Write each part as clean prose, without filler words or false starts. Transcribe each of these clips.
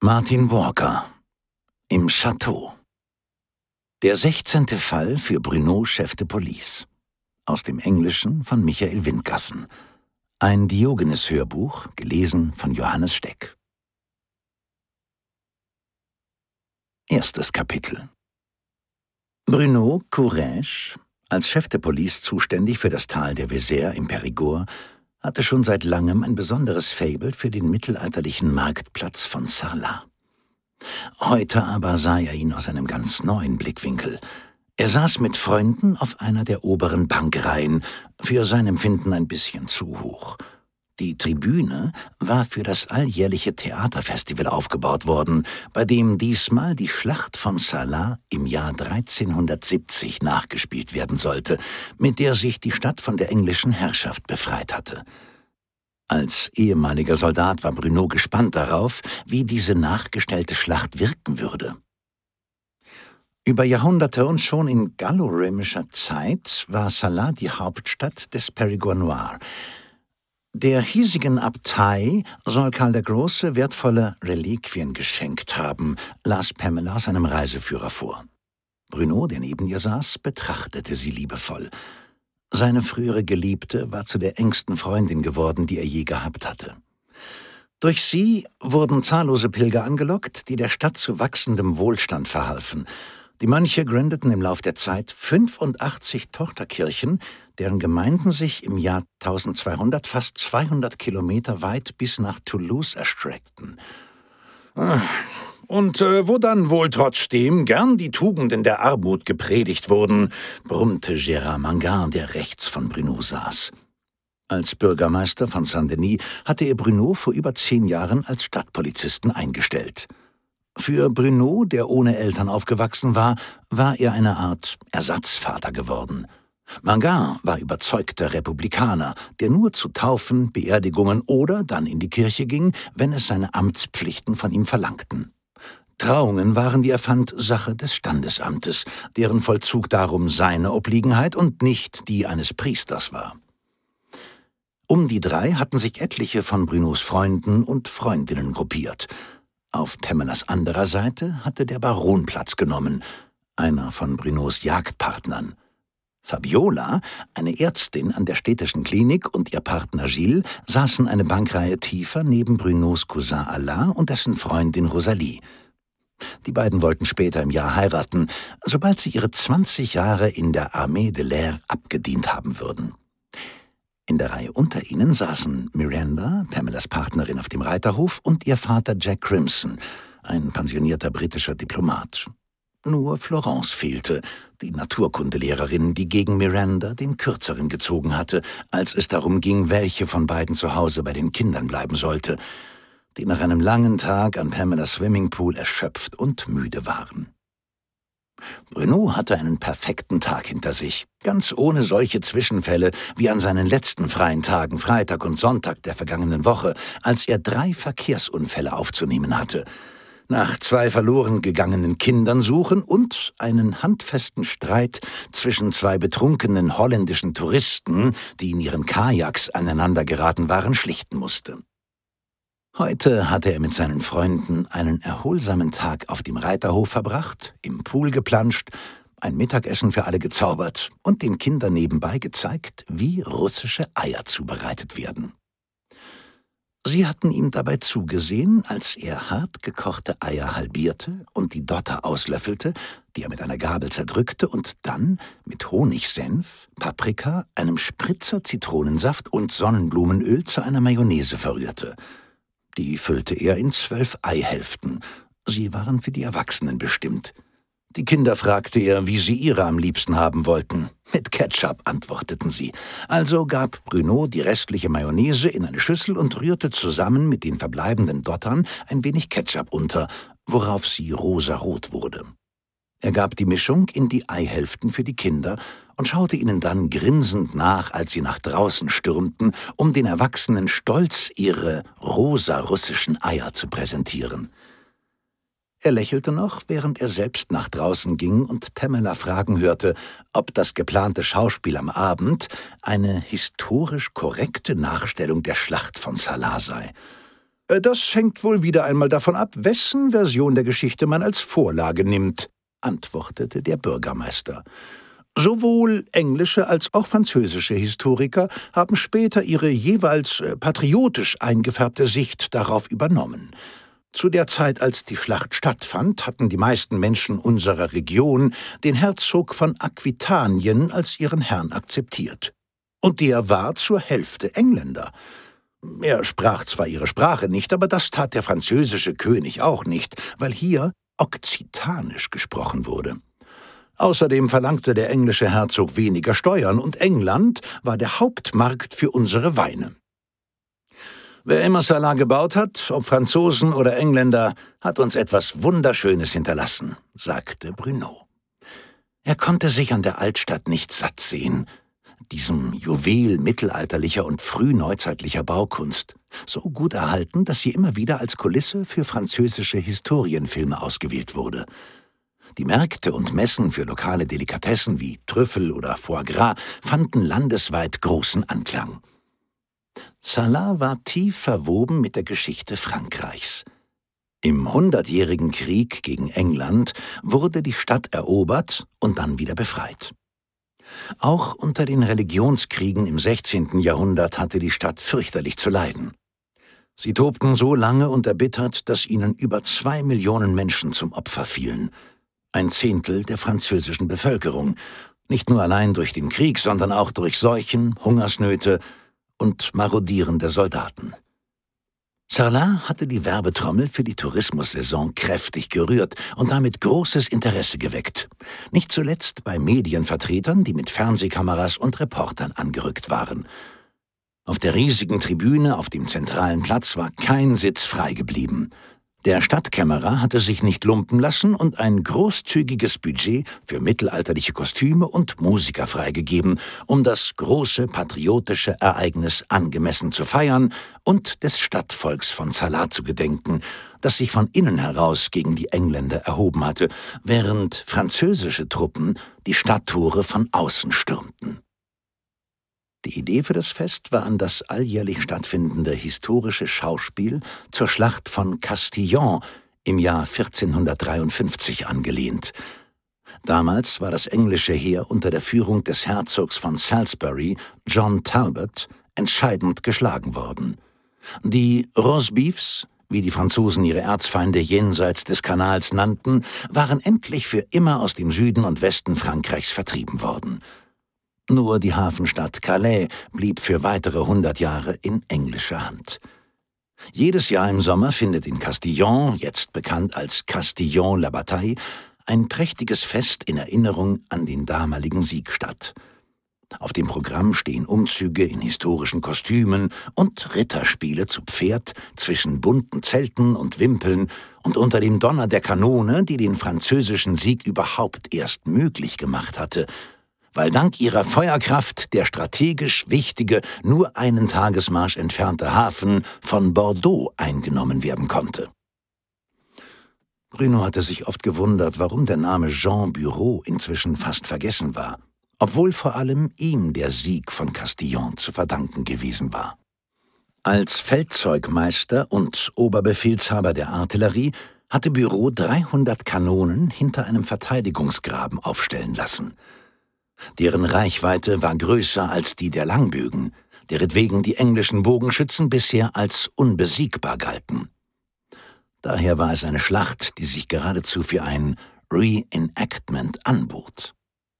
Martin Walker im Château. Der 16. Fall für Bruno, Chef de Police. Aus dem Englischen von Michael Windgassen. Ein Diogenes-Hörbuch, gelesen von Johannes Steck. Erstes Kapitel. Bruno Courrèges, als Chef de Police zuständig für das Tal der Vézère im Périgord, hatte schon seit langem ein besonderes Faible für den mittelalterlichen Marktplatz von Sarlat. Heute aber sah er ihn aus einem ganz neuen Blickwinkel. Er saß mit Freunden auf einer der oberen Bankreihen, für sein Empfinden ein bisschen zu hoch. Die Tribüne war für das alljährliche Theaterfestival aufgebaut worden, bei dem diesmal die Schlacht von Sarlat im Jahr 1370 nachgespielt werden sollte, mit der sich die Stadt von der englischen Herrschaft befreit hatte. Als ehemaliger Soldat war Bruno gespannt darauf, wie diese nachgestellte Schlacht wirken würde. Über Jahrhunderte und schon in gallorömischer Zeit war Sarlat die Hauptstadt des Périgord Noir. Der hiesigen Abtei soll Karl der Große wertvolle Reliquien geschenkt haben, las Pamela aus einem Reiseführer vor. Bruno, der neben ihr saß, betrachtete sie liebevoll. Seine frühere Geliebte war zu der engsten Freundin geworden, die er je gehabt hatte. Durch sie wurden zahllose Pilger angelockt, die der Stadt zu wachsendem Wohlstand verhalfen. Die Mönche gründeten im Lauf der Zeit 85 Tochterkirchen, deren Gemeinden sich im Jahr 1200 fast 200 Kilometer weit bis nach Toulouse erstreckten. Und wo dann wohl trotzdem gern die Tugenden der Armut gepredigt wurden, brummte Gérard Mangan, der rechts von Bruno saß. Als Bürgermeister von Saint-Denis hatte er Bruno vor über 10 Jahren als Stadtpolizisten eingestellt. Für Bruno, der ohne Eltern aufgewachsen war, war er eine Art Ersatzvater geworden. Mangan war überzeugter Republikaner, der nur zu Taufen, Beerdigungen oder dann in die Kirche ging, wenn es seine Amtspflichten von ihm verlangten. Trauungen waren, wie er fand, Sache des Standesamtes, deren Vollzug darum seine Obliegenheit und nicht die eines Priesters war. Um die 3 hatten sich etliche von Brunos Freunden und Freundinnen gruppiert. Auf Pamelas anderer Seite hatte der Baron Platz genommen, einer von Brunos Jagdpartnern. Fabiola, eine Ärztin an der städtischen Klinik, und ihr Partner Gilles saßen eine Bankreihe tiefer neben Brunos Cousin Alain und dessen Freundin Rosalie. Die beiden wollten später im Jahr heiraten, sobald sie ihre 20 Jahre in der Armée de l'Air abgedient haben würden. In der Reihe unter ihnen saßen Miranda, Pamelas Partnerin auf dem Reiterhof, und ihr Vater Jack Crimson, ein pensionierter britischer Diplomat. Nur Florence fehlte, die Naturkundelehrerin, die gegen Miranda den Kürzeren gezogen hatte, als es darum ging, welche von beiden zu Hause bei den Kindern bleiben sollte, die nach einem langen Tag an Pamelas Swimmingpool erschöpft und müde waren. Bruno hatte einen perfekten Tag hinter sich, ganz ohne solche Zwischenfälle wie an seinen letzten freien Tagen, Freitag und Sonntag der vergangenen Woche, als er 3 Verkehrsunfälle aufzunehmen hatte, nach 2 verloren gegangenen Kindern suchen und einen handfesten Streit zwischen 2 betrunkenen holländischen Touristen, die in ihren Kajaks aneinander geraten waren, schlichten musste. Heute hatte er mit seinen Freunden einen erholsamen Tag auf dem Reiterhof verbracht, im Pool geplanscht, ein Mittagessen für alle gezaubert und den Kindern nebenbei gezeigt, wie russische Eier zubereitet werden. Sie hatten ihm dabei zugesehen, als er hart gekochte Eier halbierte und die Dotter auslöffelte, die er mit einer Gabel zerdrückte und dann mit Honigsenf, Paprika, einem Spritzer Zitronensaft und Sonnenblumenöl zu einer Mayonnaise verrührte. Die füllte er in 12 Eihälften. Sie waren für die Erwachsenen bestimmt. Die Kinder fragte er, wie sie ihre am liebsten haben wollten. Mit Ketchup, antworteten sie. Also gab Bruno die restliche Mayonnaise in eine Schüssel und rührte zusammen mit den verbleibenden Dottern ein wenig Ketchup unter, worauf sie rosarot wurde. Er gab die Mischung in die Eihälften für die Kinder und schaute ihnen dann grinsend nach, als sie nach draußen stürmten, um den Erwachsenen stolz ihre rosa-russischen Eier zu präsentieren. Er lächelte noch, während er selbst nach draußen ging und Pamela fragen hörte, ob das geplante Schauspiel am Abend eine historisch korrekte Nachstellung der Schlacht von Sarlat sei. Das hängt wohl wieder einmal davon ab, wessen Version der Geschichte man als Vorlage nimmt«, antwortete der Bürgermeister. Sowohl englische als auch französische Historiker haben später ihre jeweils patriotisch eingefärbte Sicht darauf übernommen. Zu der Zeit, als die Schlacht stattfand, hatten die meisten Menschen unserer Region den Herzog von Aquitanien als ihren Herrn akzeptiert. Und der war zur Hälfte Engländer. Er sprach zwar ihre Sprache nicht, aber das tat der französische König auch nicht, weil hier Okzitanisch gesprochen wurde. Außerdem verlangte der englische Herzog weniger Steuern und England war der Hauptmarkt für unsere Weine. Wer immer Salah gebaut hat, ob Franzosen oder Engländer, hat uns etwas Wunderschönes hinterlassen, sagte Bruno. Er konnte sich an der Altstadt nicht satt sehen, diesem Juwel mittelalterlicher und frühneuzeitlicher Baukunst, so gut erhalten, dass sie immer wieder als Kulisse für französische Historienfilme ausgewählt wurde. Die Märkte und Messen für lokale Delikatessen wie Trüffel oder Foie Gras fanden landesweit großen Anklang. Salah war tief verwoben mit der Geschichte Frankreichs. Im Hundertjährigen Krieg gegen England wurde die Stadt erobert und dann wieder befreit. Auch unter den Religionskriegen im 16. Jahrhundert hatte die Stadt fürchterlich zu leiden. Sie tobten so lange und erbittert, dass ihnen über 2 Millionen Menschen zum Opfer fielen. Ein Zehntel der französischen Bevölkerung, nicht nur allein durch den Krieg, sondern auch durch Seuchen, Hungersnöte und marodierende Soldaten. Salah hatte die Werbetrommel für die Tourismussaison kräftig gerührt und damit großes Interesse geweckt. Nicht zuletzt bei Medienvertretern, die mit Fernsehkameras und Reportern angerückt waren. Auf der riesigen Tribüne auf dem zentralen Platz war kein Sitz frei geblieben. Der Stadtkämmerer hatte sich nicht lumpen lassen und ein großzügiges Budget für mittelalterliche Kostüme und Musiker freigegeben, um das große patriotische Ereignis angemessen zu feiern und des Stadtvolks von Salah zu gedenken, das sich von innen heraus gegen die Engländer erhoben hatte, während französische Truppen die Stadttore von außen stürmten. Die Idee für das Fest war an das alljährlich stattfindende historische Schauspiel zur Schlacht von Castillon im Jahr 1453 angelehnt. Damals war das englische Heer unter der Führung des Herzogs von Salisbury, John Talbot, entscheidend geschlagen worden. Die Rosbifs, wie die Franzosen ihre Erzfeinde jenseits des Kanals nannten, waren endlich für immer aus dem Süden und Westen Frankreichs vertrieben worden. Nur die Hafenstadt Calais blieb für weitere 100 Jahre in englischer Hand. Jedes Jahr im Sommer findet in Castillon, jetzt bekannt als Castillon-la-Bataille, ein prächtiges Fest in Erinnerung an den damaligen Sieg statt. Auf dem Programm stehen Umzüge in historischen Kostümen und Ritterspiele zu Pferd zwischen bunten Zelten und Wimpeln und unter dem Donner der Kanone, die den französischen Sieg überhaupt erst möglich gemacht hatte, weil dank ihrer Feuerkraft der strategisch wichtige, nur einen Tagesmarsch entfernte Hafen von Bordeaux eingenommen werden konnte. Bruno hatte sich oft gewundert, warum der Name Jean Bureau inzwischen fast vergessen war, obwohl vor allem ihm der Sieg von Castillon zu verdanken gewesen war. Als Feldzeugmeister und Oberbefehlshaber der Artillerie hatte Bureau 300 Kanonen hinter einem Verteidigungsgraben aufstellen lassen. Deren Reichweite war größer als die der Langbögen, deretwegen die englischen Bogenschützen bisher als unbesiegbar galten. Daher war es eine Schlacht, die sich geradezu für ein Reenactment anbot.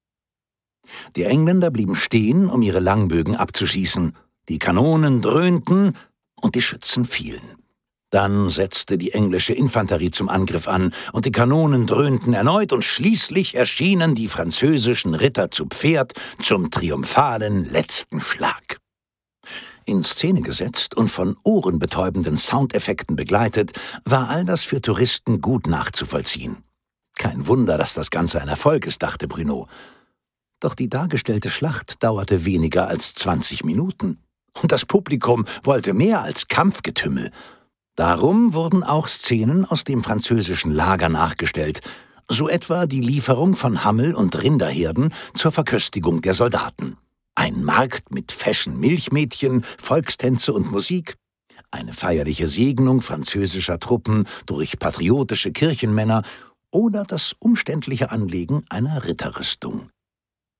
Die Engländer blieben stehen, um ihre Langbögen abzuschießen, die Kanonen dröhnten und die Schützen fielen. Dann setzte die englische Infanterie zum Angriff an, und die Kanonen dröhnten erneut, und schließlich erschienen die französischen Ritter zu Pferd zum triumphalen letzten Schlag. In Szene gesetzt und von ohrenbetäubenden Soundeffekten begleitet, war all das für Touristen gut nachzuvollziehen. Kein Wunder, dass das Ganze ein Erfolg ist, dachte Bruno. Doch die dargestellte Schlacht dauerte weniger als 20 Minuten. Und das Publikum wollte mehr als Kampfgetümmel. Darum wurden auch Szenen aus dem französischen Lager nachgestellt, so etwa die Lieferung von Hammel- und Rinderherden zur Verköstigung der Soldaten. Ein Markt mit feschen Milchmädchen, Volkstänze und Musik, eine feierliche Segnung französischer Truppen durch patriotische Kirchenmänner oder das umständliche Anlegen einer Ritterrüstung.